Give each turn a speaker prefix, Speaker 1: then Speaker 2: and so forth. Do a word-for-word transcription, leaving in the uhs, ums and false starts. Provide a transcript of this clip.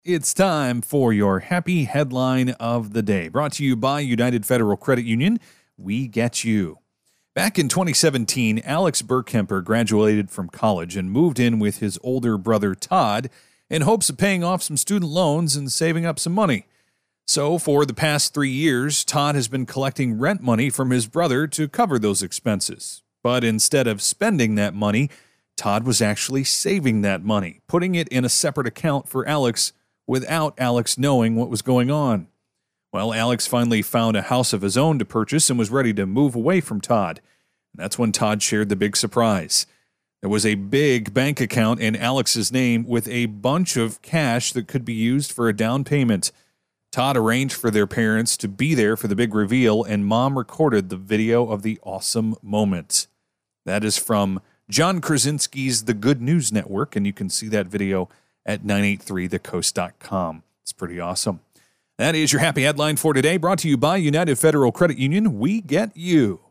Speaker 1: It's time for your happy headline of the day, brought to you by United Federal Credit Union. We get you. Back in twenty seventeen, Alex Burkemper graduated from college and moved in with his older brother Todd in hopes of paying off some student loans and saving up some money. So for the past three years, Todd has been collecting rent money from his brother to cover those expenses. But instead of spending that money, Todd was actually saving that money, putting it in a separate account for Alex without Alex knowing what was going on. Well, Alex finally found a house of his own to purchase and was ready to move away from Todd. That's when Todd shared the big surprise. There was a big bank account in Alex's name with a bunch of cash that could be used for a down payment. Todd arranged for their parents to be there for the big reveal, and Mom recorded the video of the awesome moment. That is from John Krasinski's The Good News Network, and you can see that video at nine eight three the coast dot com. It's pretty awesome. That is your happy headline for today, brought to you by United Federal Credit Union. We get you.